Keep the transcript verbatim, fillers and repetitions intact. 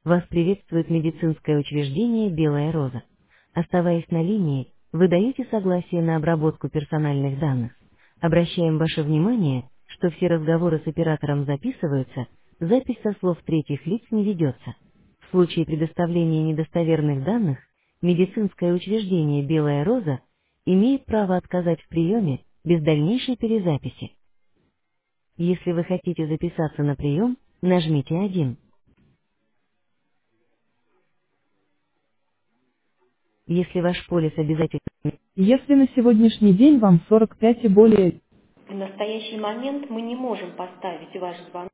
Вас приветствует медицинское учреждение «Белая роза». Оставаясь на линии, вы даете согласие на обработку персональных данных. Обращаем ваше внимание, что все разговоры с оператором записываются, запись со слов третьих лиц не ведется. В случае предоставления недостоверных данных, медицинское учреждение «Белая роза» имеет право отказать в приеме без дальнейшей перезаписи. Если вы хотите записаться на прием, нажмите один. Если ваш полис обязательно... Если на сегодняшний день вам сорок пять и более... В настоящий момент мы не можем поставить ваш звонок.